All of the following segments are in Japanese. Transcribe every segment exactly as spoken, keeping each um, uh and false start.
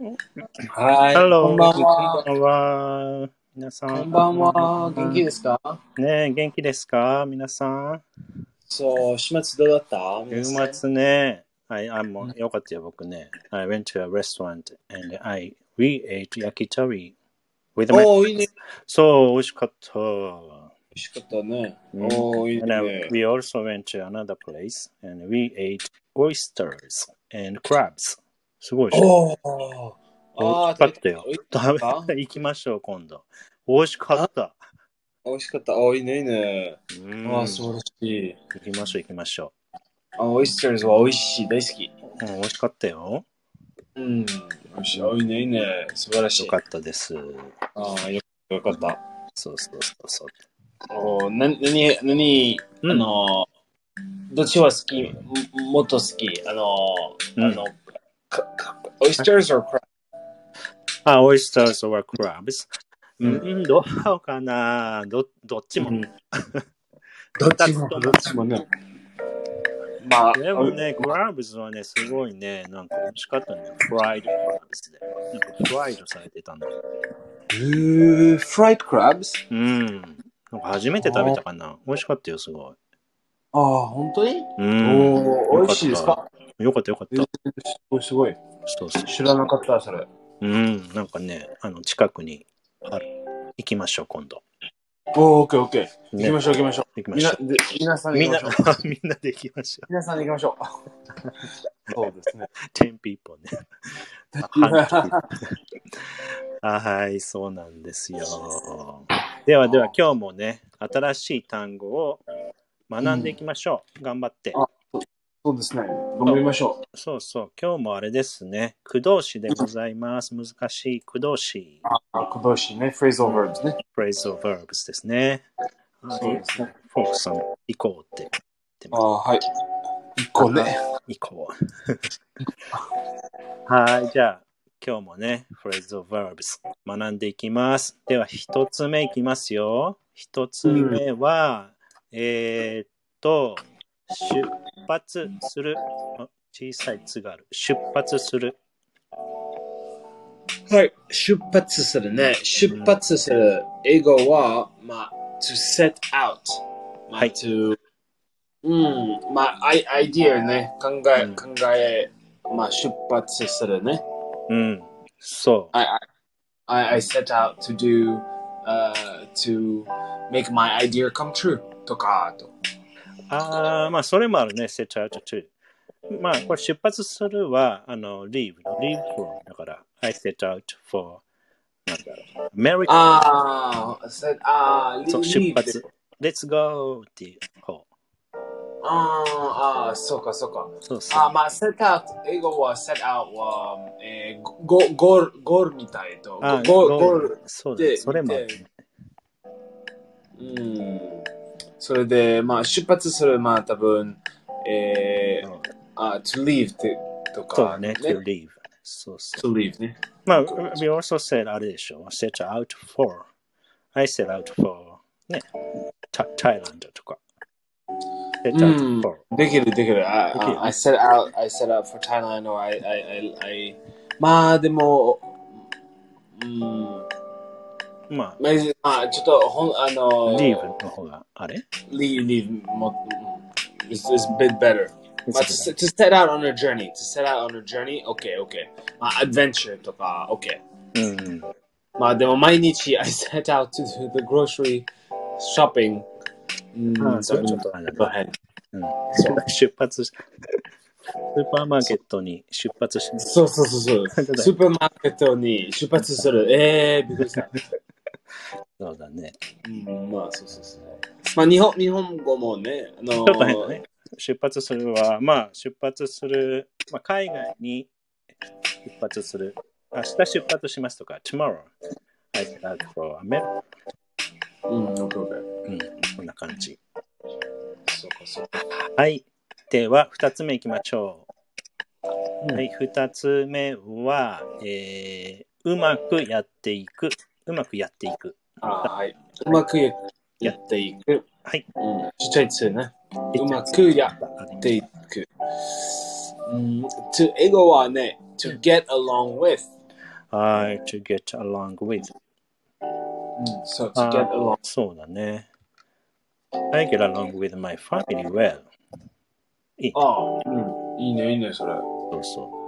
はい。 Hello. こんばんは。 こんばんは。皆さん。 こんばんは。元気ですか？ ねえ、元気ですか皆さん。 そう、週末どうだった皆週さん。 末ね。はい、あ、もうよかったよ、僕ね。I went to a restaurant and I, we ate yakitori with my おー、いいね。 friends. そう、美味しかった。 美味しかったね。 うんおー、いい And uh, ね。 we also went to another place and we ate oysters and crabs. すごいでしょ。 おー。 美味あー、 しかったよ。 美味し食かったべ、行きましょう、今度。美味しかった。 美味しかった。おー、いいね、いいね。 うあん。 ー、素晴らしい。 行きましょう、行きましょあ、オイスターズは美味しい。大好き。 う。うん、美味しかったよ。 うん。美味しい。おー、いいね、いいね。素晴らしい。 よかったです。 あー、よよかった。 そうそうそうそう。 おー、な、なに、なに、 うんあの、どっちは好きももっと好きあの、 うんあの、かかオイスターズ or crab? あ、oysters or crabs。ううんん、どうかなど、どっちも。 うんどっちも、どっちもね。まあ、 でもね、crabs はね、すごいね、なんか美味しかったね。fried crabs で。なんかフライドされてたんだよ。 えー、fried crabs? うん。なんか初めて食べたかな。美味しかったよ、すごい。 ああ、本当にうん。 おー、美味しいですか？ よかったよかっえた。 ー、すごい。 そうそう。 知らなかった、それ。 うん。なんかね、あの、近くにある。行きましょう、今度。 おー、オッケーオッケー。 ね行きましょう、行きましょう。 行きましょう。 みなで皆さんでみんな行きましょう。、 みんなで行きましょう。 皆さんで行きましょう。そうですね。 ten people ね。あ、はい、そうなんですよ。ではでは今日もね、新しい単語を学んでいきましょう。うん、頑張って。 あ、そうですね。頑張りましょう。そうそう。今日もあれですね。駆動詞でございます。難しい駆動詞。 あ、駆動詞ね。phrasal verbs ね。 phrasal verbs ですね。 そうですね。 フォークさん、行こうって言ってます。 あ、はい。行こうね。 行こう。はい、じゃあ。今日もね、phrasal verbs 学んでいきます。では、一つ目いきますよ。一つ目は、うん、えー、っと、出発する。小さいつがある。出発する。 はい。出発するね。出発する。英語は、まあ、to set out。まあ、はい。to、うん、まあ、アイ、アイディアね。考え、うん、考え、まあ、出発するね。 うん。そう。 I, I, I set out to do, uh, to make my idea come true とかと。 ああ、まあ、それもあるね。set out to。まあ、これ出発するは、あの、leave。leave for。だから、I set out for、なんだろう。America。 ああ、set、ああ、 そう、出発。Let's go っていう方。 ああ、そうか、そうか。 そうそう。 あ、まあ、set out、英語は set out は、えー、ゴゴール、ゴールみたいと。 あゴール。 そうだ、それもあるね。 うん。それで、まあ、出発する、まあ、多分、えー、あ、to leave ってとか。 そうね、to leave。そうそう。 to leave ね。 まあ、we also said あれでしょ。set out for。I set out for ね、Thailand とか。 うん、できるできる。I, I set out, I set out for Thailand or I, I, I, I まあでも、うん、 まあ、 まあ、ちょっとほんあの leave の方があれ leave, leave も is is a bit better. But to, to set out on a journey, to set out on a journey, okay, okay. まあ adventure とか okay. うん。 まあでも毎日 I set out to do the grocery shopping. うん、それちょっとあれだね。うん、出発し、スーパーマーケットに出発します。 そうそうそうそう。スーパーマーケットに出発する。えー、びっくりした。 そうだね。 うん、まあ、そうそうそう。まあ、日本、日本語もね、あのー、 ちょっと変だね。出発するは、まあ、出発する、まあ、海外に出発する。明日出発しますとか、tomorrow. I start for America. うん、オッケーオッケー。 うん、こんな感じ。 そうか、そうか。 はい。では、二つ目いきましょう。うん、はい、二つ目は、えー、うまくやっていく。うまくやっていく。 あ、はい。うまくやっていく。 はい。 うん、ちっちゃいつね。うまくやっていく。うん、to 英語はね、to get along with。 はい、to get along with. So to get along. そうだね。I get along with my family well. いいね。 ああ、うん。いいね、いいね、それ。 そうそう。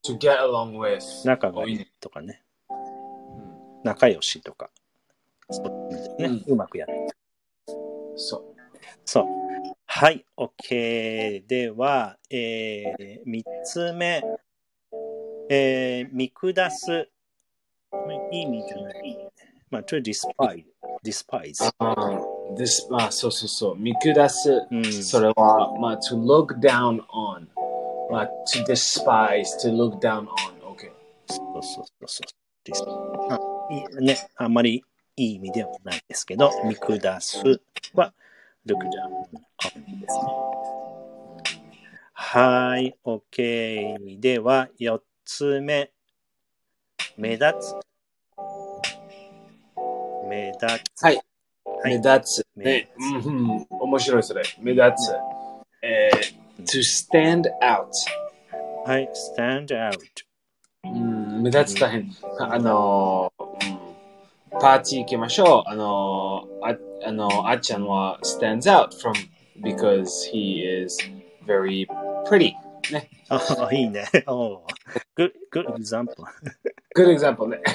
to get along with. 仲がいいとかね。仲良しとか。そうですね、うん。うまくやる。 そう。 そう。はい、OK。では、えー、みっつめ。えー、見下す。いい意味じゃない。まあ、to despise。despise。 あthis まあ、そうそうそう。見下す。 うん、 それは、まあ、to look down on。まあ、to despise, to look down on. OK。 そうそうそうそう。あ, いいね、あんまりいい意味ではないですけど、見下すは look down on ですね。はい、OK。では、よっつめ。目立つ。目立つ。 はい。はい、目立つ。ね。うん、面白いそれ。目立つ。えー、to stand out。 はい、stand out。 うん、目立つ大変。あの、うん、パーティー行きましょう。あの、あ, あの、あっちゃんは stands out from because he is very pretty。ね。 あ、いいね。Oh, good, good example. Good example ね。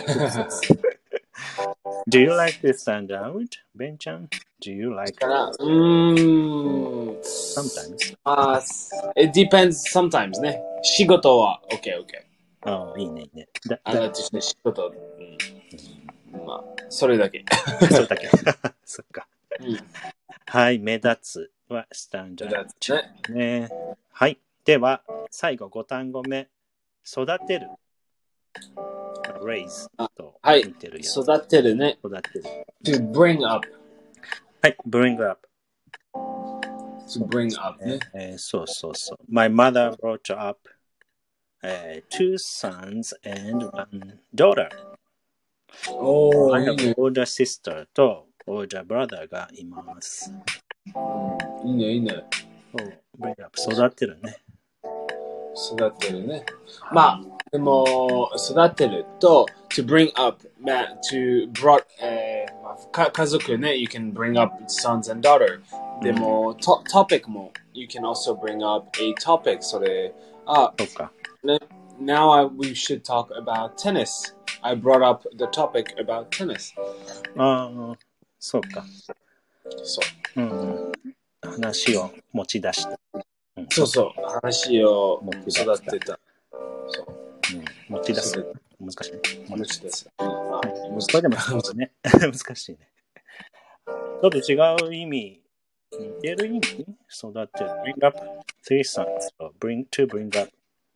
Do you like to stand out, ベンちゃん Do you like to? うーん。 Sometimes. あ、it depends sometimes ね。仕事は OK, OK。 ああ、いいね、いいね。だあの、仕事、うん。まあ、それだけ。 それだけ。そっか。うん、はい、目立つは stand out。ね。はい。では、最後ご単語目。育てる。raise と似てるやつ。 はい、育てるね。 育てる。 to bring up。 はい、bring up。 to bring up ね。 えー、そうそうそう。My mother brought up、uh, two sons and one daughter. おー、 I have an older sister と older brother がいます。 うん、いいね、いいね。 bring up 育てるね。 育てるね。まあ、でも、育てると、to bring up, まあ、to brought, えーまあ、か家族ね、you can bring up sons and daughter。でも、トピックも、you can also bring up a topic。それ、あ、 そうか。 ね、now I, we should talk about tennis. I brought up the topic about tennis. ああ、そうか。 そう。 うん、話を持ち出した。 うん、そうそう。話を育てた。そう。 うん、持ち出す。難しいね。 持ち出す。 あ、それでもね。難しいね。ちょっと違う意味。似てる意味育てる。bring up three sons. bring to bring up.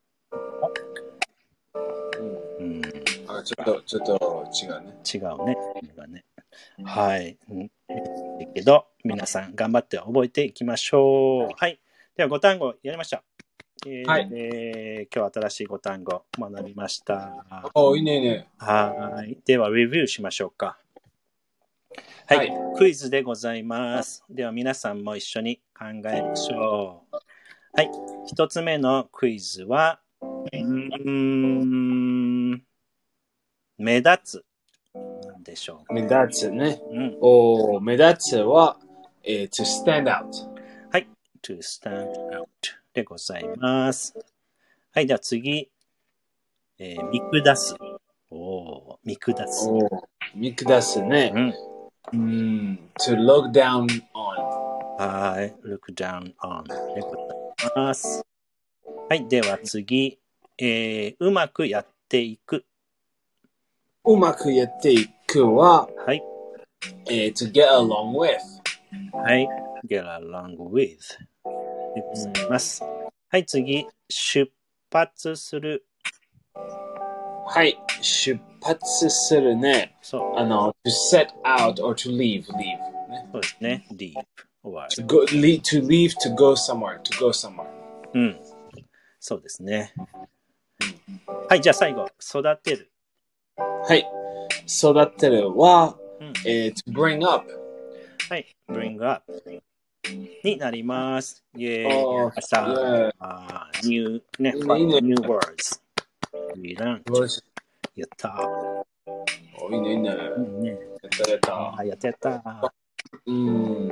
うん。 あ、ちょっと、ちょっと違うね。 違うね。意味がね。はい。うん。だけど、皆さん頑張って覚えていきましょう。はい。では、ご単語やりました。えーはい、えー、今日新しいご単語学びました。 お、いいねいいね。 はい。では、レビューしましょうか。はい、はい。クイズでございます。では、皆さんも一緒に考えましょう。はい。一つ目のクイズは、うーん、目立つ。なんでしょう。 目立つね。うん、お目立つは、えー、to stand out。 はい。to stand out でございます。はい。では次。えー、見下す。お見下す。 お見下すね。うん。うん。to look down on。 はい。look down on でございます。はい。では次。えー、うまくやっていく。 うまくやっていくは、 はい。 えー、to get along with。 はい。get along with でございます。はい。次。出発する。 はい。出発するね。そう。あの、to set out or to leave, leave。ね、 そうですね。leave. To, go, leave, to leave, to go somewhere, to go somewhere。 うん。そうですね。はい。じゃあ最後。育てる。 はい。育てるは、うん、えー、to bring up。 はい。bring up になります。イェーイ。朝、ニュー、ね、ニュー words。We learned. やったー。 お、いいね、いいね。 いいね。 やったやったあ、やったやったー。 うん。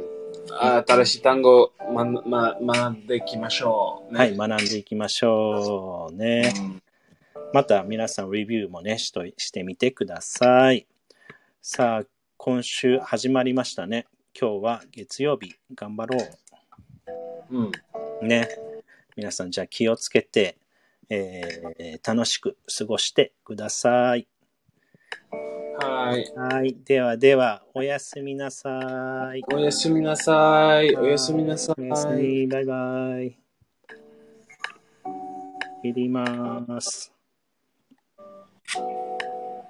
新しい単語、ま、ま、学んでいきましょう、ね。 はい、学んでいきましょうね。 うん、 また皆さんレビューもね、しとしてみてください。さあ、今週始まりましたね。今日は月曜日、頑張ろうん。 う。ね。皆さん、じゃあ気をつけて、えー、楽しく過ごしてください。 はい。 はい。ではでは、おやすみなさい。 おやすみなさい。おやすみなさおやすい。 み。バイバイ。切ります。